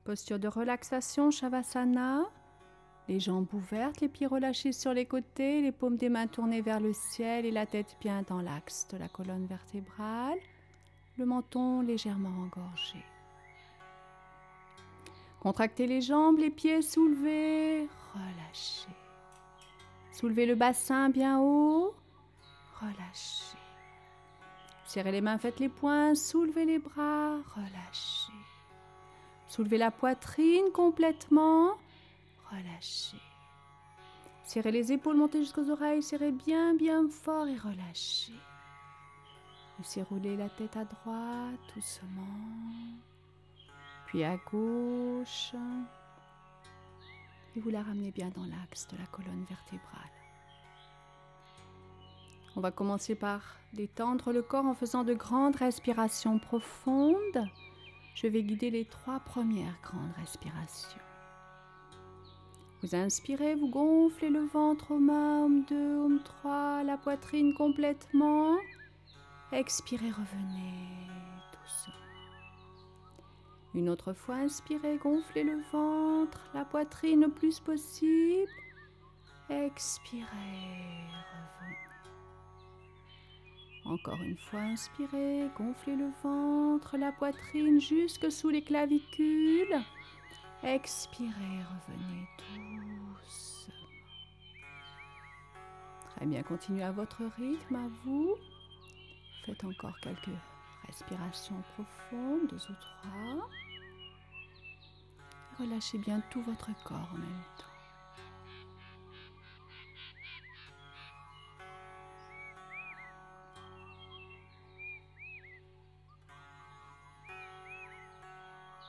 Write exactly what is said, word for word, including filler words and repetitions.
Posture de relaxation, Shavasana. Les jambes ouvertes, les pieds relâchés sur les côtés, les paumes des mains tournées vers le ciel et la tête bien dans l'axe de la colonne vertébrale. Le menton légèrement engorgé. Contractez les jambes, les pieds soulevés, relâchez. Soulevez le bassin bien haut, relâchez. Serrez les mains, faites les poings, soulevez les bras, relâchez. Soulevez la poitrine complètement, relâchez. Serrez les épaules, montez jusqu'aux oreilles, serrez bien bien fort et relâchez. Laissez rouler la tête à droite, doucement, puis à gauche. Et vous la ramenez bien dans l'axe de la colonne vertébrale. On va commencer par détendre le corps en faisant de grandes respirations profondes. Je vais guider les trois premières grandes respirations. Vous inspirez, vous gonflez le ventre, Om un, Om deux, Om trois, la poitrine complètement. Expirez, revenez doucement. Une autre fois, inspirez, gonflez le ventre, la poitrine le plus possible. Expirez, revenez. Encore une fois, inspirez, gonflez le ventre, la poitrine jusque sous les clavicules. Expirez, revenez doucement. Très bien, continuez à votre rythme, à vous. Faites encore quelques respirations profondes, deux ou trois. Relâchez bien tout votre corps en même temps.